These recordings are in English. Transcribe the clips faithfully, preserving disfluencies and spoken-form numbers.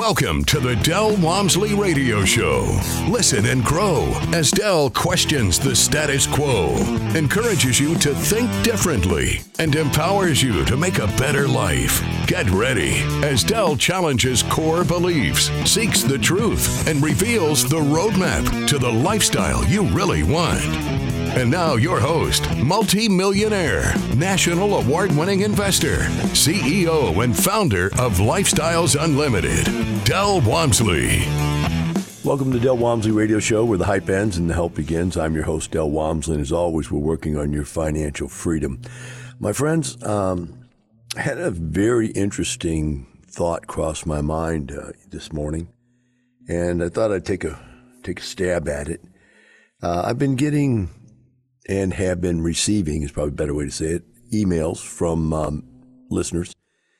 Welcome to the Del Walmsley Radio Show. Listen and grow as Del questions the status quo, encourages you to think differently, and empowers you to make a better life. Get ready as Del challenges core beliefs, seeks the truth, and reveals the roadmap to the lifestyle you really want. And now your host, multi-millionaire, national award-winning investor, C E O and founder of Lifestyles Unlimited, Del Walmsley. Welcome to Del Walmsley Radio Show, where the hype ends and the help begins. I'm your host, Del Walmsley, and as always, we're working on your financial freedom. My friends, um, I had a very interesting thought cross my mind uh, this morning, and I thought I'd take a take a stab at it. Uh, I've been getting and have been receiving, is probably a better way to say it, emails from um, listeners.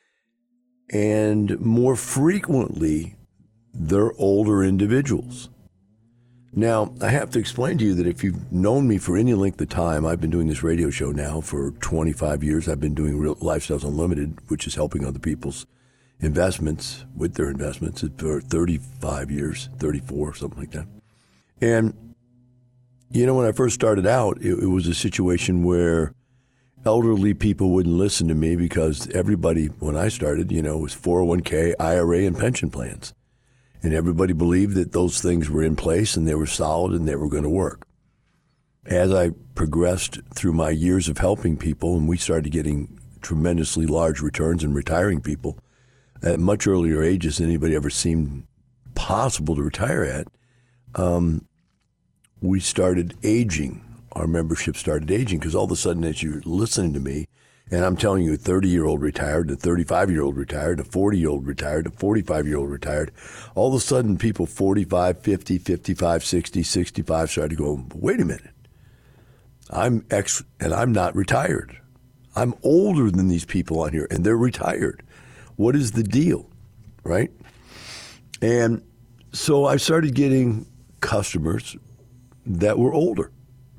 And more frequently, they're older individuals. Now, I have to explain to you that if you've known me for any length of time, I've been doing this radio show now for twenty-five years. I've been doing Real Lifestyles Unlimited, which is helping other people's investments with their investments for thirty-five years, thirty-four, something like that. And you know, when I first started out, it, it was a situation where elderly people wouldn't listen to me because everybody, when I started, you know, was four oh one k, I R A, and pension plans. And everybody believed that those things were in place and they were solid and they were going to work. As I progressed through my years of helping people and we started getting tremendously large returns and retiring people at much earlier ages than anybody ever seemed possible to retire at, um, we started aging. Our membership started aging because all of a sudden as you're listening to me, and I'm telling you a thirty-year-old retired, a thirty-five-year-old retired, a forty-year-old retired, a forty-five-year-old retired, all of a sudden people forty-five, fifty, fifty-five, sixty, sixty-five started to go, wait a minute, I'm ex, and I'm not retired. I'm older than these people on here, and they're retired. What is the deal, right? And so I started getting customers that were older.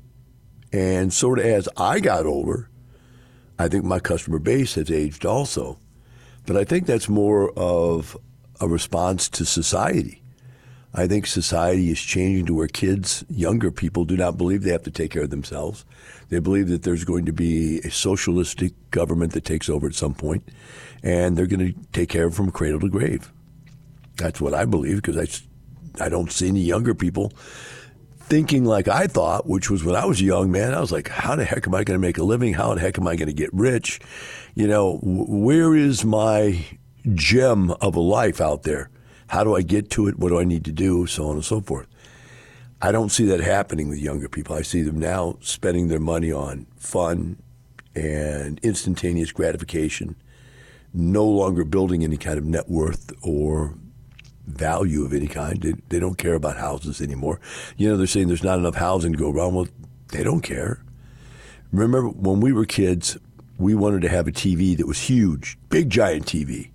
And sort of as I got older, I think my customer base has aged also. But I think that's more of a response to society. I think society is changing to where kids, younger people, do not believe they have to take care of themselves. They believe that there's going to be a socialistic government that takes over at some point, and they're going to take care of them from cradle to grave. That's what I believe, because I, I don't see any younger people thinking like I thought, which was when I was a young man. I was like, how the heck am I going to make a living? How the heck am I going to get rich? You know, where is my gem of a life out there? How do I get to it? What do I need to do? So on and so forth. I don't see that happening with younger people. I see them now spending their money on fun and instantaneous gratification, no longer building any kind of net worth or value of any kind. They, they don't care about houses anymore. You know, they're saying there's not enough housing to go around. Well, they don't care. Remember when we were kids, we wanted to have a T V that was huge, big giant T V.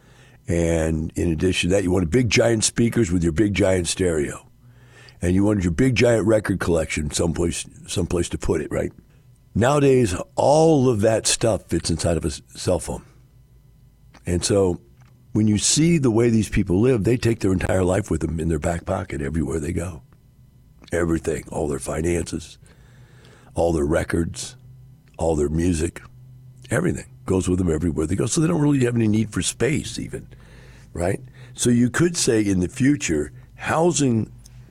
And in addition to that, you wanted big giant speakers with your big giant stereo. And you wanted your big giant record collection someplace, someplace to put it, right? Nowadays, all of that stuff fits inside of a cell phone. And so when you see the way these people live, they take their entire life with them in their back pocket everywhere they go. Everything, all their finances, all their records, all their music, everything goes with them everywhere they go. So they don't really have any need for space even, right? So you could say in the future, housing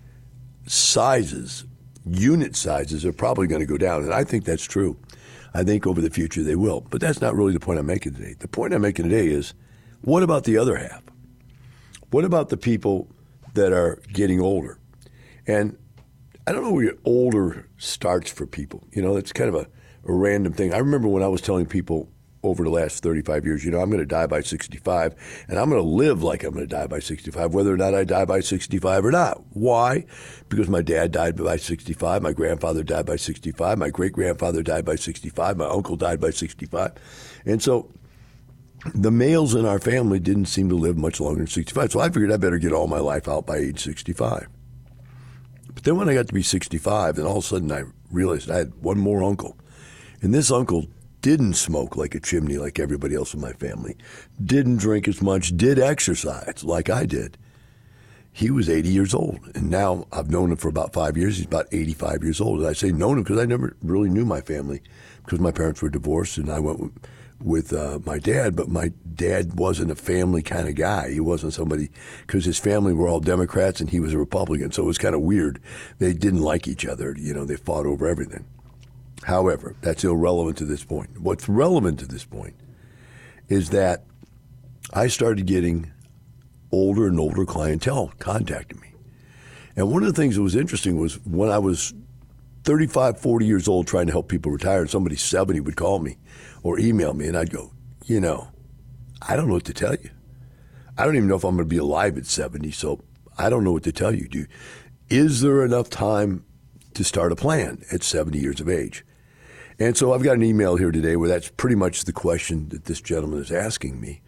sizes, unit sizes are probably going to go down. And I think that's true. I think over the future they will. But that's not really the point I'm making today. The point I'm making today is, what about the other half? What about the people that are getting older? And I don't know where older starts for people. You know, it's kind of a, a random thing. I remember when I was telling people over the last thirty-five years, you know, I'm going to die by sixty-five, and I'm going to live like I'm going to die by sixty-five, whether or not I die by sixty-five or not. Why? Because my dad died by sixty-five, my grandfather died by sixty-five, my great-grandfather died by sixty-five, my uncle died by sixty-five. And so the males in our family didn't seem to live much longer than sixty-five, so I figured I better get all my life out by age sixty-five. But then when I got to be sixty-five, then all of a sudden I realized I had one more uncle. And this uncle didn't smoke like a chimney like everybody else in my family, didn't drink as much, did exercise like I did. He was eighty years old, and now I've known him for about five years. He's about eighty-five years old. And I say known him because I never really knew my family because my parents were divorced, and I went with, with uh, my dad, but my dad wasn't a family kind of guy. He wasn't somebody, because his family were all Democrats and he was a Republican, so it was kind of weird. They didn't like each other. You know, they fought over everything. However, that's irrelevant to this point. What's relevant to this point is that I started getting older and older clientele contacting me. And one of the things that was interesting was when I was thirty-five, forty years old trying to help people retire, and somebody seventy would call me or email me, and I'd go, you know, I don't know what to tell you. I don't even know if I'm going to be alive at seventy, so I don't know what to tell you. Do, is there enough time to start a plan at seventy years of age? And so I've got an email here today where that's pretty much the question that this gentleman is asking me,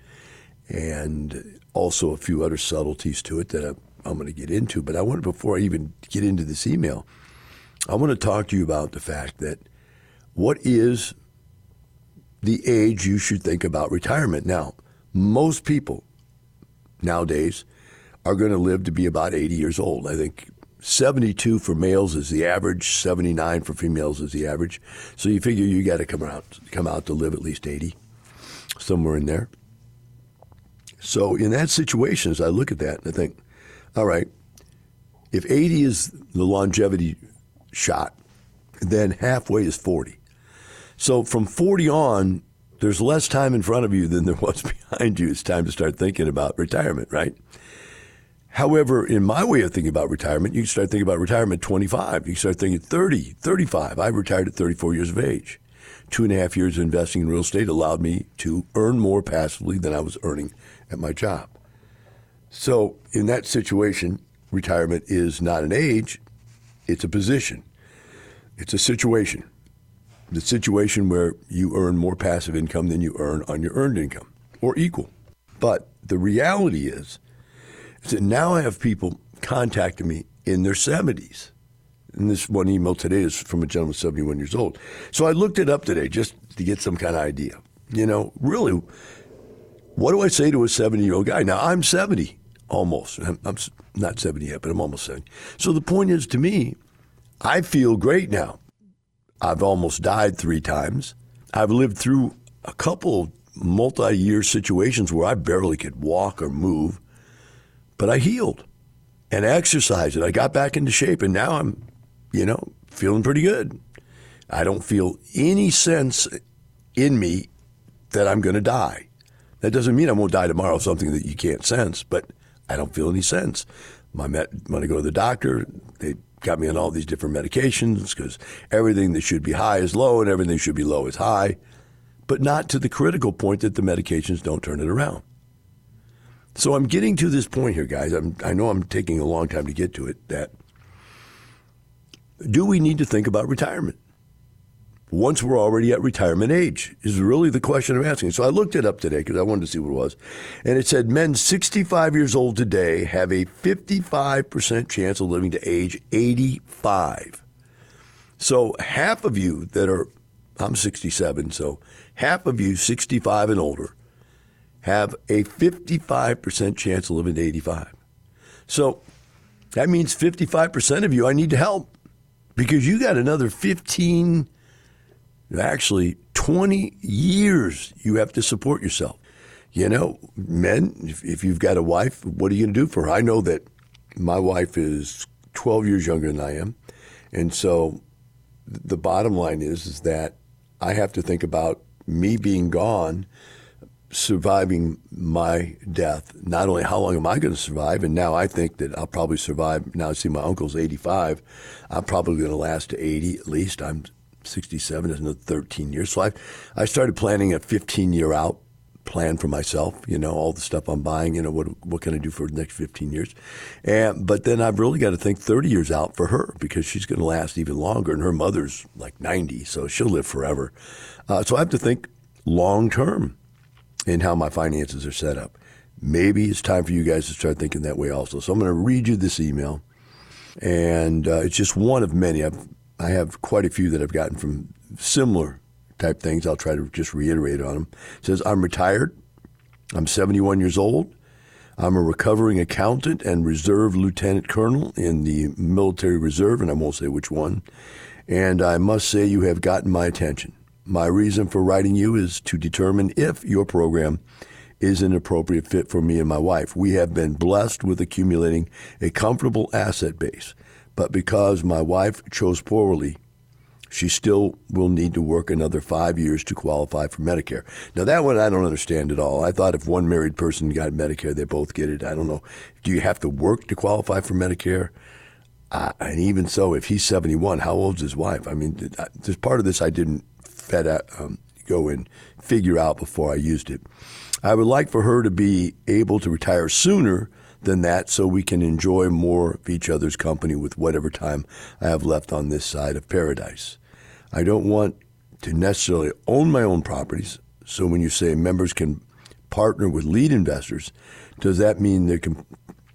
and also a few other subtleties to it that I'm going to get into. But I want, before I even get into this email, I want to talk to you about the fact that what is the age you should think about retirement. Now, most people nowadays are going to live to be about eighty years old. I think seventy-two for males is the average, seventy-nine for females is the average. So you figure you got to come out, come out to live at least eighty, somewhere in there. So in that situation, as I look at that, I think, all right, if eighty is the longevity shot, then halfway is forty. So from forty on, there's less time in front of you than there was behind you. It's time to start thinking about retirement, right? However, in my way of thinking about retirement, you can start thinking about retirement at twenty-five. You can start thinking thirty, thirty-five. I retired at thirty-four years of age. Two and a half years of investing in real estate allowed me to earn more passively than I was earning at my job. So in that situation, retirement is not an age, it's a position. It's a situation. The situation where you earn more passive income than you earn on your earned income, or equal. But the reality is, is that now I have people contacting me in their seventies. And this one email today is from a gentleman seventy-one years old. So I looked it up today just to get some kind of idea. You know, really, what do I say to a seventy-year-old guy? Now, I'm seventy almost. I'm, I'm not seventy yet, but I'm almost seventy. So the point is, to me, I feel great now. I've almost died three times. I've lived through a couple multi-year situations where I barely could walk or move, but I healed and exercised and I got back into shape, and now I'm, you know, feeling pretty good. I don't feel any sense in me that I'm going to die. That doesn't mean I won't die tomorrow, something that you can't sense, but I don't feel any sense. My met, when I go to the doctor, they got me on all these different medications because everything that should be high is low and everything that should be low is high, but not to the critical point that the medications don't turn it around. So I'm getting to this point here, guys. I'm, I know I'm taking a long time to get to it, that do we need to think about retirement? Once we're already at retirement age is really the question I'm asking. So I looked it up today because I wanted to see what it was. And it said men sixty-five years old today have a fifty-five percent chance of living to age eighty-five. So half of you that are, I'm sixty-seven, so half of you sixty-five and older have a fifty-five percent chance of living to eighty-five. So that means fifty-five percent of you I need to help because you got another fifteen actually twenty years you have to support yourself. You know, men, if, if you've got a wife, what are you going to do for her? I know that my wife is twelve years younger than I am. And so the bottom line is, is that I have to think about me being gone, surviving my death. Not only how long am I going to survive, and now I think that I'll probably survive. Now I see my uncle's eighty-five. I'm probably going to last to eighty at least. I'm sixty-seven, is another thirteen years. So I I started planning a fifteen-year out plan for myself, you know, all the stuff I'm buying, you know, what what can I do for the next fifteen years? And But then I've really got to think thirty years out for her because she's going to last even longer, and her mother's like ninety, so she'll live forever. Uh, so I have to think long-term in how my finances are set up. Maybe it's time for you guys to start thinking that way also. So I'm going to read you this email, and uh, it's just one of many. I've I have quite a few that I've gotten from similar type things. I'll try to just reiterate on them. It says, I'm retired. I'm seventy-one years old. I'm a recovering accountant and reserve lieutenant colonel in the military reserve, and I won't say which one. And I must say you have gotten my attention. My reason for writing you is to determine if your program is an appropriate fit for me and my wife. We have been blessed with accumulating a comfortable asset base, but because my wife chose poorly, she still will need to work another five years to qualify for Medicare. Now, that one I don't understand at all. I thought if one married person got Medicare, they both get it. I don't know. Do you have to work to qualify for Medicare? Uh, and even so, if he's seventy-one, how old is his wife? I mean, there's part of this I didn't fed out, um, go and figure out before I used it. I would like for her to be able to retire sooner than that so we can enjoy more of each other's company with whatever time I have left on this side of paradise. I don't want to necessarily own my own properties, so when you say members can partner with lead investors, does that mean there can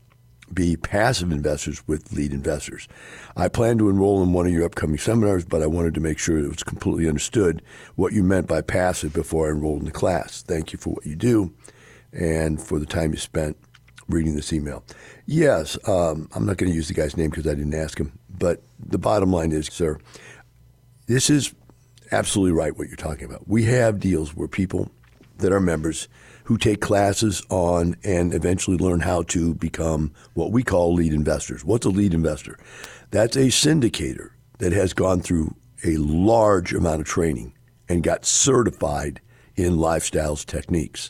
be passive investors with lead investors? I plan to enroll in one of your upcoming seminars, but I wanted to make sure it was completely understood what you meant by passive before I enrolled in the class. Thank you for what you do and for the time you spent reading this email. Yes, um, I'm not going to use the guy's name because I didn't ask him, but the bottom line is, sir, this is absolutely right what you're talking about. We have deals where people that are members who take classes on and eventually learn how to become what we call lead investors. What's a lead investor? That's a syndicator that has gone through a large amount of training and got certified in lifestyles techniques.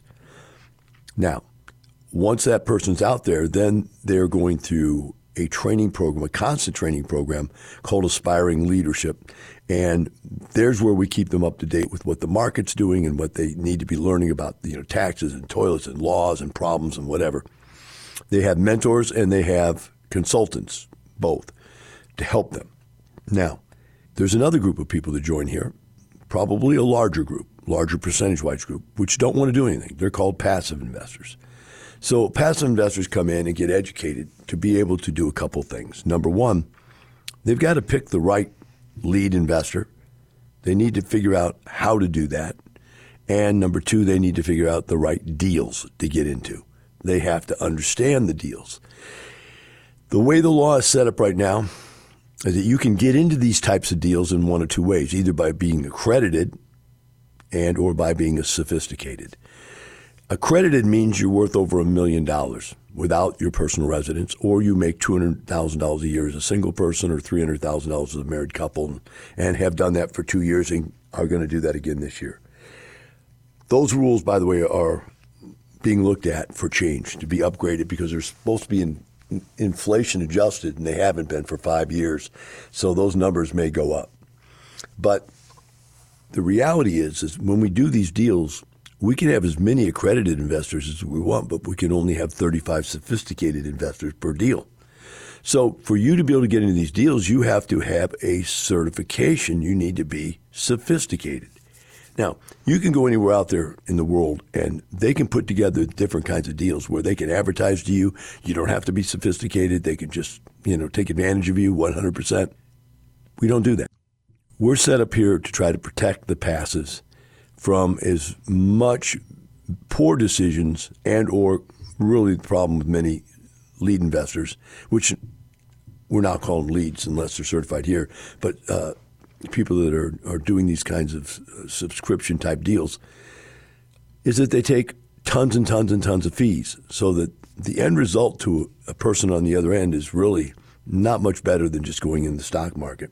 Now, once that person's out there, then they're going through a training program, a constant training program called Aspiring Leadership. And there's where we keep them up to date with what the market's doing and what they need to be learning about, you know, taxes and toilets and laws and problems and whatever. They have mentors and they have consultants, both, to help them. Now, there's another group of people that join here, probably a larger group, larger percentage-wise group, which don't want to do anything. They're called passive investors. So passive investors come in and get educated to be able to do a couple things. Number one, they've got to pick the right lead investor. They need to figure out how to do that. And number two, they need to figure out the right deals to get into. They have to understand the deals. The way the law is set up right now is that you can get into these types of deals in one of two ways, either by being accredited and or by being sophisticated. Accredited means you're worth over a million dollars without your personal residence, or you make two hundred thousand dollars a year as a single person or three hundred thousand dollars as a married couple and have done that for two years and are going to do that again this year. Those rules, by the way, are being looked at for change, to be upgraded because they're supposed to be in, inflation adjusted, and they haven't been for five years. So those numbers may go up. But the reality is, is when we do these deals, we can have as many accredited investors as we want, but we can only have thirty-five sophisticated investors per deal. So for you to be able to get into these deals, you have to have a certification. You need to be sophisticated. Now, you can go anywhere out there in the world, and they can put together different kinds of deals where they can advertise to you. You don't have to be sophisticated. They can just, you know, take advantage of you one hundred percent. We don't do that. We're set up here to try to protect the passives from as much poor decisions and or really the problem with many lead investors, which we're not calling leads unless they're certified here, but uh, people that are, are doing these kinds of subscription type deals, is that they take tons and tons and tons of fees so that the end result to a person on the other end is really not much better than just going in the stock market.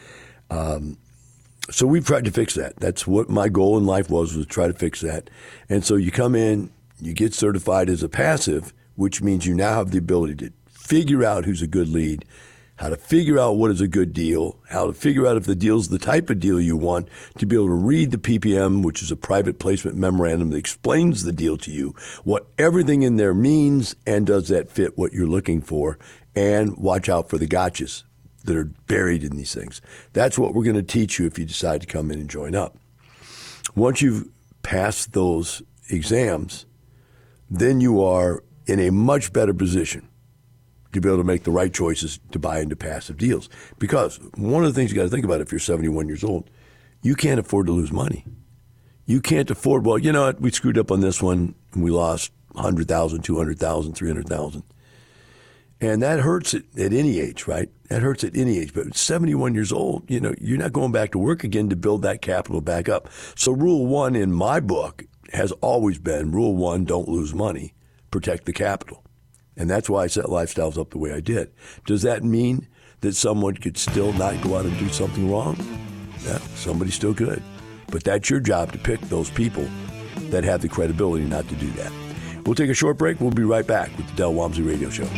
Um, So we've tried to fix that. That's what my goal in life was, was to try to fix that. And so you come in, you get certified as a passive, which means you now have the ability to figure out who's a good lead, how to figure out what is a good deal, how to figure out if the deal's the type of deal you want, to be able to read the P P M, which is a private placement memorandum that explains the deal to you, what everything in there means, and does that fit what you're looking for, and watch out for the gotchas that are buried in these things. That's what we're going to teach you if you decide to come in and join up. Once you've passed those exams, then you are in a much better position to be able to make the right choices to buy into passive deals. Because one of the things you got to think about if you're seventy-one years old, you can't afford to lose money. You can't afford, well, you know what, we screwed up on this one and we lost one hundred thousand dollars, two hundred thousand dollars, three hundred thousand dollars. And that hurts at, at any age, right? That hurts at any age. But at seventy-one years old, you know, you're not going back to work again to build that capital back up. So rule one in my book has always been, rule one, don't lose money, protect the capital. And that's why I set Lifestyles up the way I did. Does that mean that someone could still not go out and do something wrong? Yeah, somebody still could. But that's your job to pick those people that have the credibility not to do that. We'll take a short break. We'll be right back with the Del Walmsley Radio Show.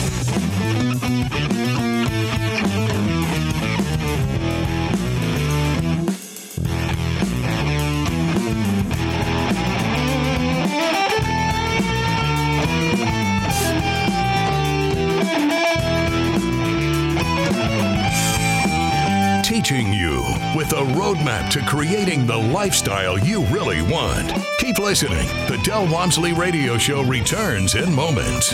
Teaching you with a roadmap to creating the lifestyle you really want. Keep listening. The Del Walmsley Radio Show returns in moments.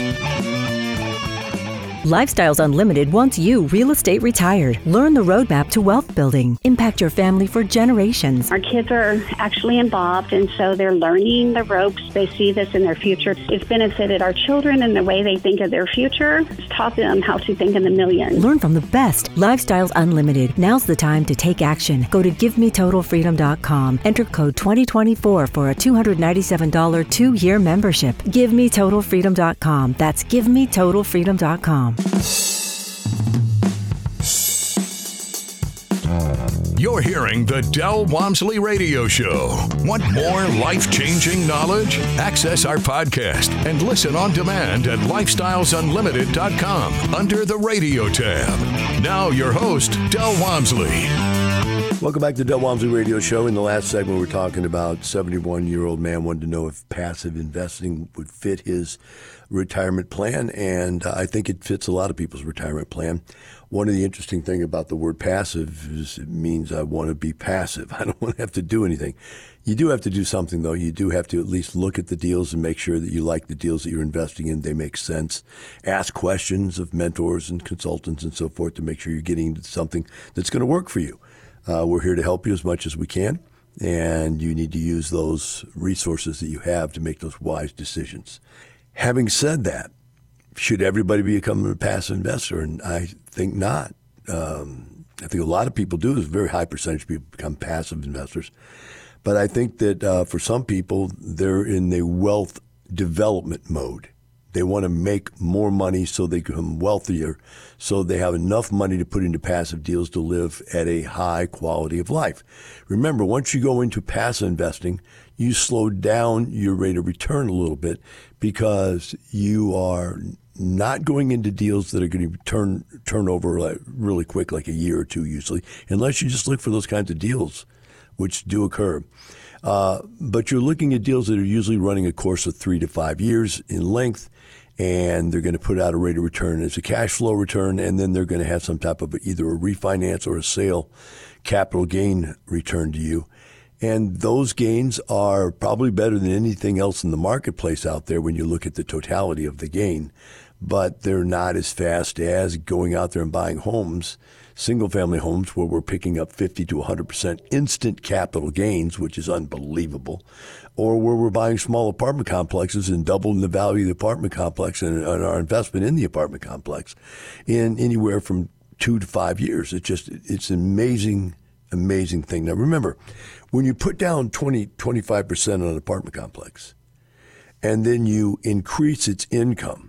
Lifestyles Unlimited wants you real estate retired. Learn the roadmap to wealth building. Impact your family for generations. Our kids are actually involved, and so they're learning the ropes. They see this in their future. It's benefited our children in the way they think of their future. It's taught them how to think in the millions. Learn from the best. Lifestyles Unlimited. Now's the time to take action. Go to give me total freedom dot com. Enter code twenty twenty-four for a two hundred ninety-seven dollars two-year membership. give me total freedom dot com. That's give me total freedom dot com. You're hearing the Del Walmsley Radio Show. Want more life-changing knowledge? Access our podcast and listen on demand at lifestyles unlimited dot com under the radio tab. Now your host, Del Walmsley. Welcome back to the Del Walmsley Radio Show. In the last segment, we're talking about seventy-one-year-old man wanted to know if passive investing would fit his retirement plan, and I think it fits a lot of people's retirement plan. One of the interesting things about the word passive is it means I want to be passive. I don't want to have to do anything. You do have to do something, though. You do have to at least look at the deals and make sure that you like the deals that you're investing in. They make sense. Ask questions of mentors and consultants and so forth to make sure you're getting into something that's going to work for you. Uh, we're here to help you as much as we can, and you need to use those resources that you have to make those wise decisions. Having said that, should everybody become a passive investor? And I think not. Um, I think a lot of people do. There's a very high percentage of people become passive investors. But I think that uh, for some people, they're in the wealth development mode. They want to make more money so they become wealthier, so they have enough money to put into passive deals to live at a high quality of life. Remember, once you go into passive investing, you slow down your rate of return a little bit because you are not going into deals that are going to turn turn over like really quick, like a year or two usually, unless you just look for those kinds of deals, which do occur. Uh, but you're looking at deals that are usually running a course of three to five years in length, and they're going to put out a rate of return as a cash flow return, and then they're going to have some type of either a refinance or a sale capital gain return to you. And those gains are probably better than anything else in the marketplace out there when you look at the totality of the gain. But they're not as fast as going out there and buying homes, single-family homes, where we're picking up fifty to one hundred percent instant capital gains, which is unbelievable, or where we're buying small apartment complexes and doubling the value of the apartment complex and, and our investment in the apartment complex in anywhere from two to five years. It's just, it's an amazing, amazing thing. Now, remember, when you put down twenty, twenty-five percent on an apartment complex and then you increase its income,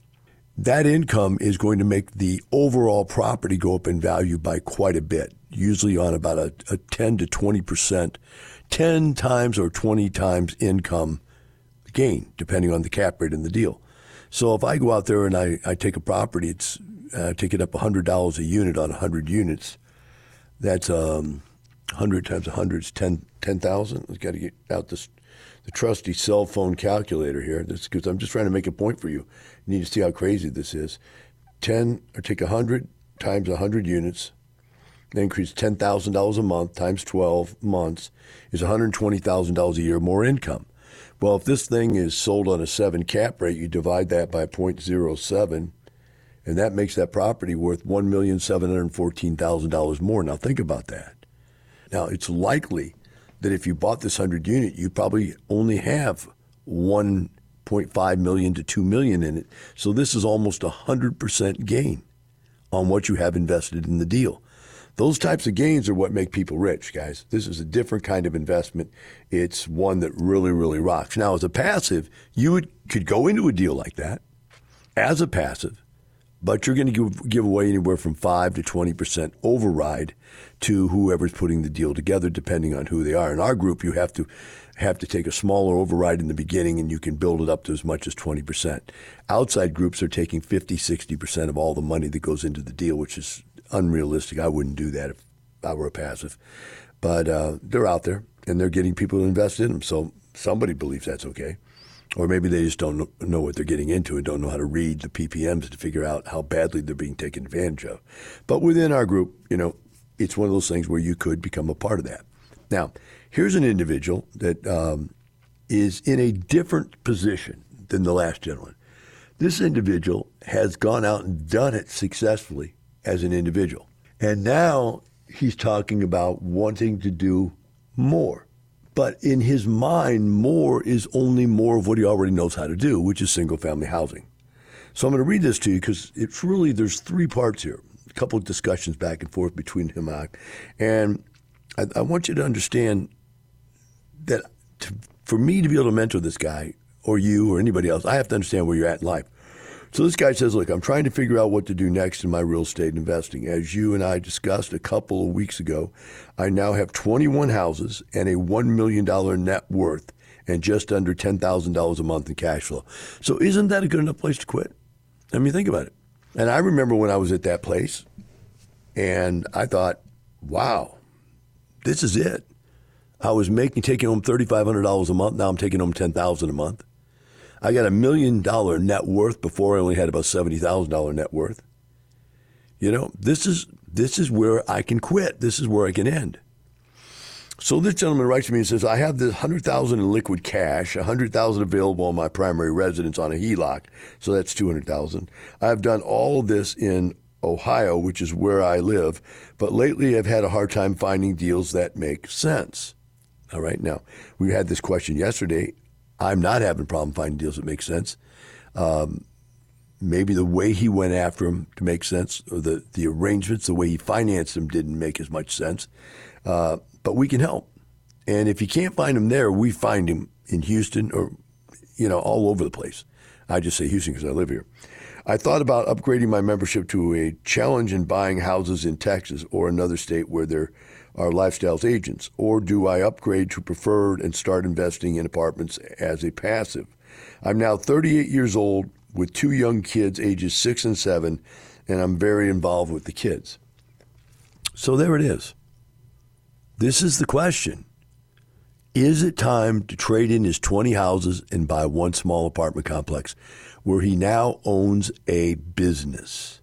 that income is going to make the overall property go up in value by quite a bit, usually on about a, a ten to twenty percent, ten times or twenty times income gain, depending on the cap rate in the deal. So if I go out there and I, I take a property, it's uh, take it up one hundred dollars a unit on one hundred units, that's um, one hundred times one hundred is ten thousand. I've got to get out this the trusty cell phone calculator here, because I'm just trying to make a point for you. You need to see how crazy this is. ten, or take one hundred times one hundred units, then increase ten thousand dollars a month times twelve months is one hundred twenty thousand dollars a year more income. Well, if this thing is sold on a seven cap rate, you divide that by zero point zero seven, and that makes that property worth one million seven hundred fourteen thousand dollars more. Now think about that. Now, it's likely that if you bought this one hundred unit, you probably only have one point five million dollars to two million dollars in it. So this is almost a one hundred percent gain on what you have invested in the deal. Those types of gains are what make people rich, guys. This is a different kind of investment. It's one that really, really rocks. Now, as a passive, you would, could go into a deal like that as a passive, but you're going to give, give away anywhere from five to twenty percent override to whoever's putting the deal together, depending on who they are. In our group, you have to have to take a smaller override in the beginning, and you can build it up to as much as twenty percent. Outside groups are taking fifty, sixty percent of all the money that goes into the deal, which is unrealistic. I wouldn't do that if I were a passive. But uh, they're out there, and they're getting people to invest in them, so somebody believes that's okay. Or maybe they just don't know what they're getting into and don't know how to read the P P Ms to figure out how badly they're being taken advantage of. But within our group, you know, it's one of those things where you could become a part of that. Now, here's an individual that um, is in a different position than the last gentleman. This individual has gone out and done it successfully as an individual. And now he's talking about wanting to do more. But in his mind, more is only more of what he already knows how to do, which is single-family housing. So I'm going to read this to you because it's really, there's three parts here, a couple of discussions back and forth between him and I. And I, I want you to understand that to, for me to be able to mentor this guy or you or anybody else, I have to understand where you're at in life. So this guy says, look, I'm trying to figure out what to do next in my real estate investing. As you and I discussed a couple of weeks ago, I now have twenty-one houses and a one million dollars net worth and just under ten thousand dollars a month in cash flow. So isn't that a good enough place to quit? I mean, think about it. And I remember when I was at that place and I thought, wow, this is it. I was making, taking home three thousand five hundred dollars a month. Now I'm taking home ten thousand dollars a month. I got a million dollar net worth before I only had about seventy thousand dollars net worth. You know, this is this is where I can quit. This is where I can end. So this gentleman writes to me and says, I have this one hundred thousand dollars in liquid cash, one hundred thousand dollars available on my primary residence on a H E L O C, so that's two hundred thousand dollars. I've done all of this in Ohio, which is where I live, but lately I've had a hard time finding deals that make sense. All right, now, we had this question yesterday. I'm not having a problem finding deals that make sense. Um, maybe the way he went after them to make sense, or the, the arrangements, the way he financed them didn't make as much sense. Uh, but we can help. And if you can't find him there, we find him in Houston or, you know, all over the place. I just say Houston because I live here. I thought about upgrading my membership to a challenge in buying houses in Texas or another state where there are Lifestyles agents, or do I upgrade to preferred and start investing in apartments as a passive? I'm now thirty-eight years old with two young kids, ages six and seven, and I'm very involved with the kids. So there it is. This is the question. Is it time to trade in his twenty houses and buy one small apartment complex where he now owns a business?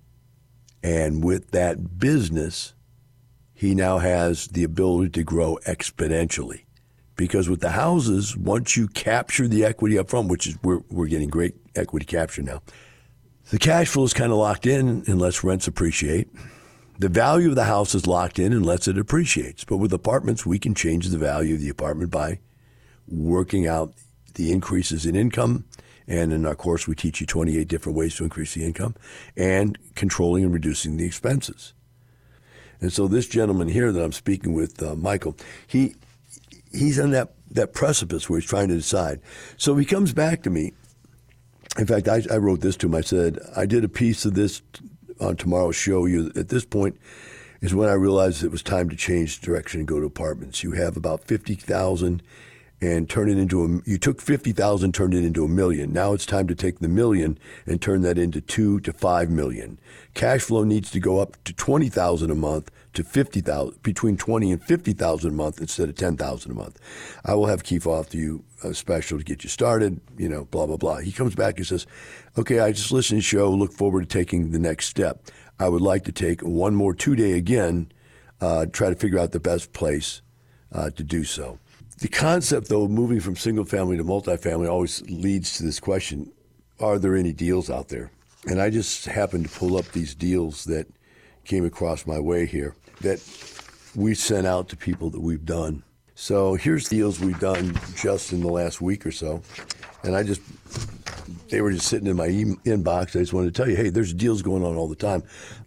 And with that business, he now has the ability to grow exponentially. Because with the houses, once you capture the equity up front, which is we're, we're getting great equity capture now, the cash flow is kind of locked in unless rents appreciate. The value of the house is locked in unless it appreciates. But with apartments, we can change the value of the apartment by working out the increases in income. And in our course, we teach you twenty-eight different ways to increase the income and controlling and reducing the expenses. And so this gentleman here that I'm speaking with, uh, Michael, he he's on that, that precipice where he's trying to decide. So he comes back to me. In fact, I, I wrote this to him. I said, I did a piece of this on tomorrow's show. You at this point is when I realized it was time to change direction and go to apartments. You have about fifty thousand and turn it into a, you took fifty thousand, turned it into a million. Now it's time to take the million and turn that into two to five million. Cash flow needs to go up to twenty thousand a month to fifty thousand, between twenty and fifty thousand a month instead of ten thousand a month. I will have Keith offer you a special to get you started, you know, blah, blah, blah. He comes back and says, okay, I just listened to the show, look forward to taking the next step. I would like to take one more two-day again, uh, try to figure out the best place uh, to do so. The concept, though, of moving from single-family to multifamily always leads to this question, are there any deals out there? And I just happened to pull up these deals that came across my way here that we sent out to people that we've done. So here's deals we've done just in the last week or so. And I just, they were just sitting in my e- inbox. I just wanted to tell you, hey, there's deals going on all the time.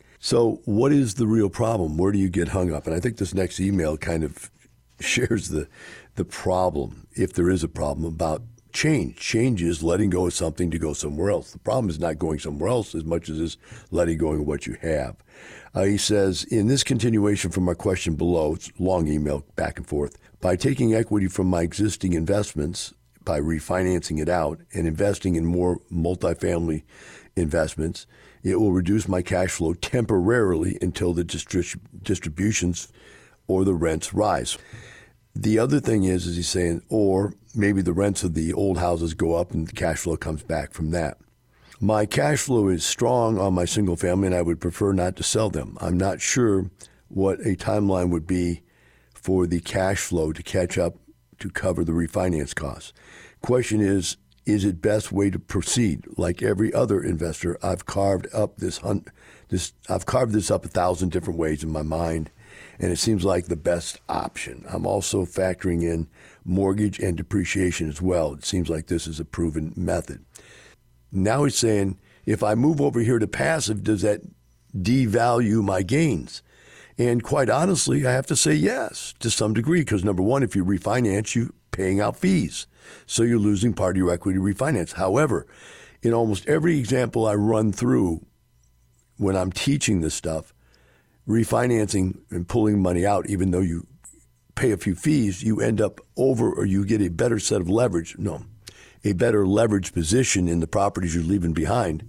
So what is the real problem? Where do you get hung up? And I think this next email kind of shares the the problem, if there is a problem, about change. Change is letting go of something to go somewhere else. The problem is not going somewhere else as much as is letting go of what you have. Uh, he says, in this continuation from our question below, it's a long email back and forth, by taking equity from my existing investments, by refinancing it out and investing in more multifamily investments, it will reduce my cash flow temporarily until the distri- distributions or the rents rise. The other thing is, is he's saying, or maybe the rents of the old houses go up and the cash flow comes back from that. My cash flow is strong on my single family and I would prefer not to sell them. I'm not sure what a timeline would be for the cash flow to catch up to cover the refinance costs. Question is, is it best way to proceed? Like every other investor, I've carved up this, hun- this I've carved this up a thousand different ways in my mind, and it seems like the best option. I'm also factoring in mortgage and depreciation as well. It seems like this is a proven method. Now he's saying, if I move over here to passive, does that devalue my gains? And quite honestly, I have to say yes, to some degree, because number one, if you refinance, you're paying out fees. So you're losing part of your equity refinance. However, in almost every example I run through when I'm teaching this stuff, refinancing and pulling money out, even though you pay a few fees, you end up over or you get a better set of leverage. No, a better leverage position in the properties you're leaving behind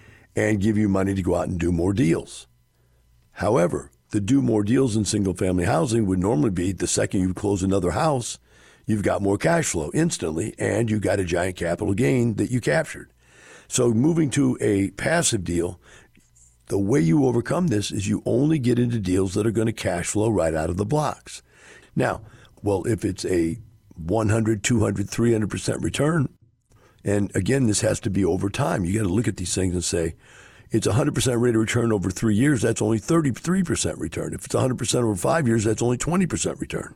and give you money to go out and do more deals. However, the do more deals in single family housing would normally be the second you close another house, you've got more cash flow instantly and you got a giant capital gain that you captured. So moving to a passive deal, the way you overcome this is you only get into deals that are going to cash flow right out of the blocks. Now, well, if it's a one hundred, two hundred, three hundred percent return, and again, this has to be over time. You got to look at these things and say, it's a one hundred percent rate of return over three years, that's only thirty-three percent return. If it's one hundred percent over five years, that's only twenty percent return.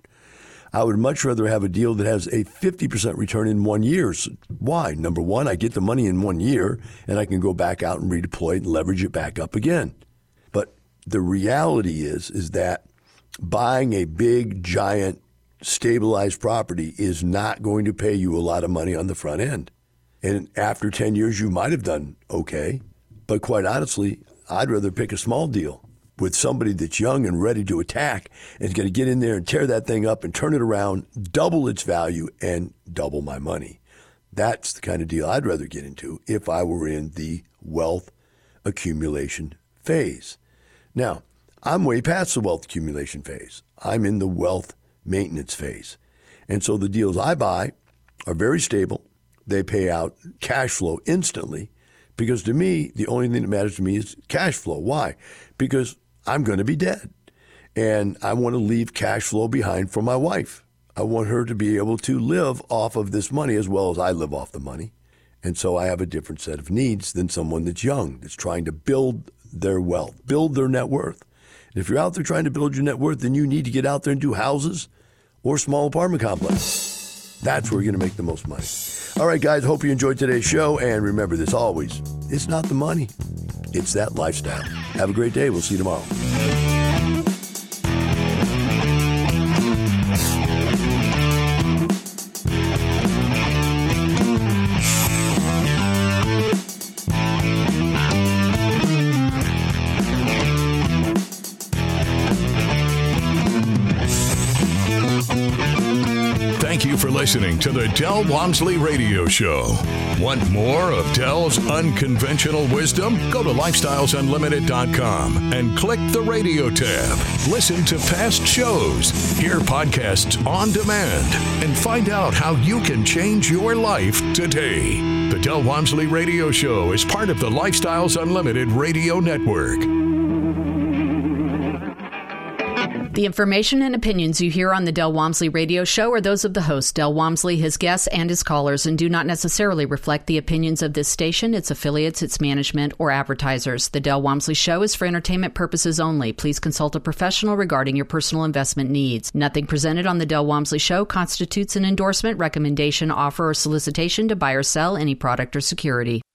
I would much rather have a deal that has a fifty percent return in one year. So why? Number one, I get the money in one year and I can go back out and redeploy it and leverage it back up again. But the reality is, is that buying a big, giant, stabilized property is not going to pay you a lot of money on the front end. And after ten years, you might have done okay. But quite honestly, I'd rather pick a small deal with somebody that's young and ready to attack and is going to get in there and tear that thing up and turn it around, double its value, and double my money. That's the kind of deal I'd rather get into if I were in the wealth accumulation phase. Now, I'm way past the wealth accumulation phase. I'm in the wealth maintenance phase. And so the deals I buy are very stable. They pay out cash flow instantly because to me, the only thing that matters to me is cash flow. Why? Because I'm going to be dead, and I want to leave cash flow behind for my wife. I want her to be able to live off of this money as well as I live off the money. And so I have a different set of needs than someone that's young, that's trying to build their wealth, build their net worth. And if you're out there trying to build your net worth, then you need to get out there and do houses or small apartment complexes. That's where you're going to make the most money. All right, guys, hope you enjoyed today's show. And remember this always, it's not the money, it's that lifestyle. Have a great day. We'll see you tomorrow. Thank you for listening to the Del Walmsley Radio Show. Want more of Del's unconventional wisdom? Go to lifestyles unlimited dot com and click the radio tab. Listen to past shows, hear podcasts on demand, and find out how you can change your life today. The Del Walmsley Radio Show is part of the Lifestyles Unlimited Radio Network. The information and opinions you hear on the Del Walmsley Radio Show are those of the host, Del Walmsley, his guests, and his callers, and do not necessarily reflect the opinions of this station, its affiliates, its management, or advertisers. The Del Walmsley Show is for entertainment purposes only. Please consult a professional regarding your personal investment needs. Nothing presented on the Del Walmsley Show constitutes an endorsement, recommendation, offer, or solicitation to buy or sell any product or security.